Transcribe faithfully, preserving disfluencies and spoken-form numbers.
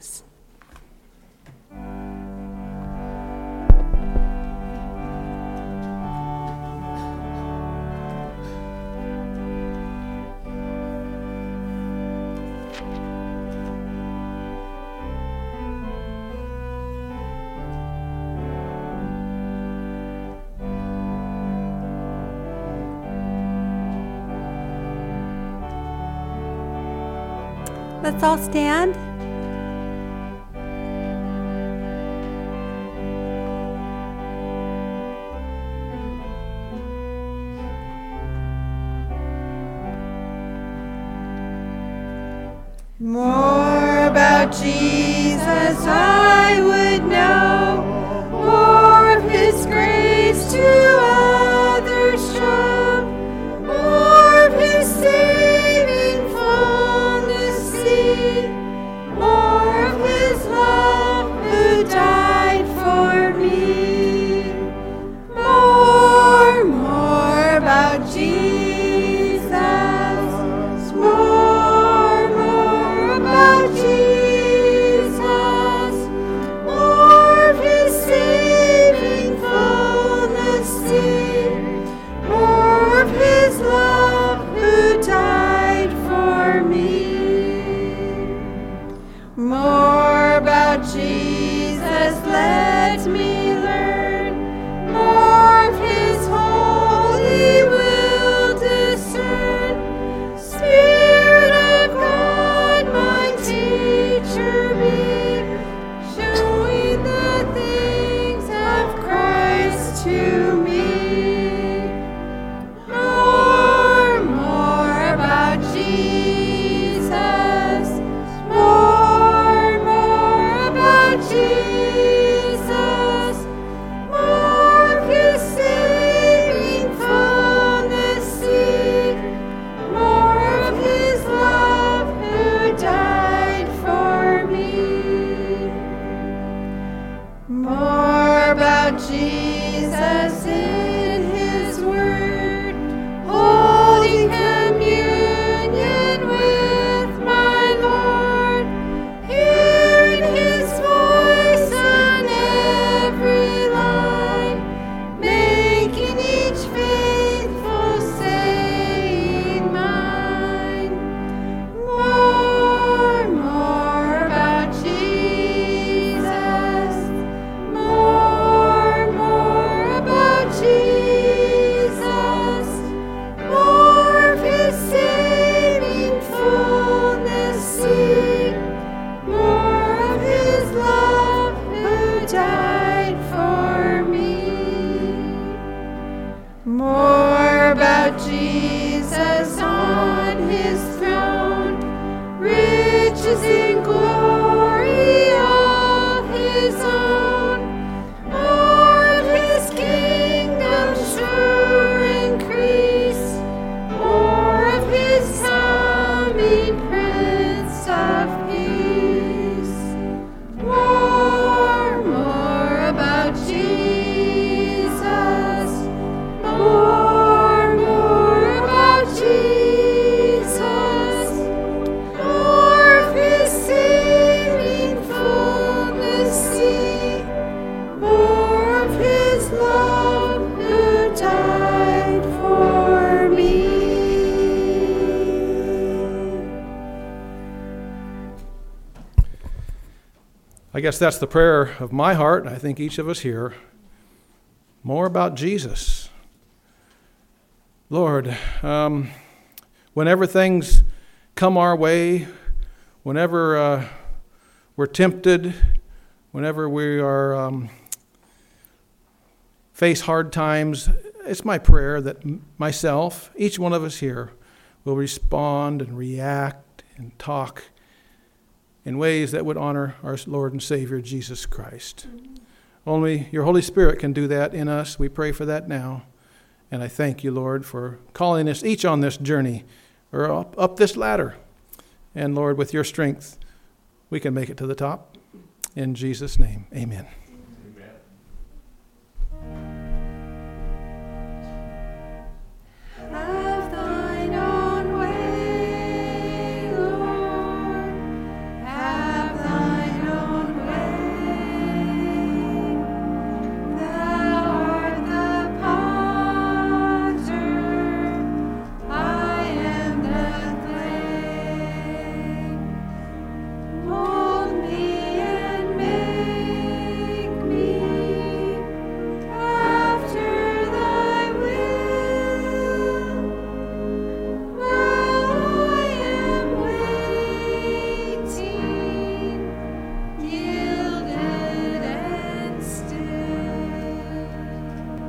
Jesus. Let's all stand. More about Jesus I would know, more of his grace to others show, more of his saving fullness see, more of his love who died for me. More, more about Jesus, more, more about Jesus, more of his saving fullness see, more of his love who died for me. More about Jesus, let me learn, more of his holy will discern. Spirit of God, my teacher be, showing the things of Christ to me. More, more about Jesus, more, more about Jesus, more of his saving fullness see, more of his love who died for me. More about Jesus in his word, holding communion with my Lord, hearing his voice on every line, making each faithful saying mine. More, more about Jesus, more, more about Jesus, more of his saving fullness see, more of his love who died for me. More about Jesus on his throne, riches in glory all his own, more of his kingdom sure increase, more of his coming Prince of Peace. More, more about Jesus, more, more about Jesus, more of his saving fullness see, more of his love who died for me. I guess that's the prayer of my heart, and I think each of us here. More about Jesus. Lord, um, whenever things come our way, whenever uh, we're tempted, whenever we are um, face hard times, it's my prayer that myself, each one of us here, will respond and react and talk in ways that would honor our Lord and Savior, Jesus Christ. Mm-hmm. Only your Holy Spirit can do that in us. We pray for that now. And I thank you, Lord, for calling us each on this journey, or up, up this ladder. And Lord, with your strength, we can make it to the top. In Jesus' name, amen.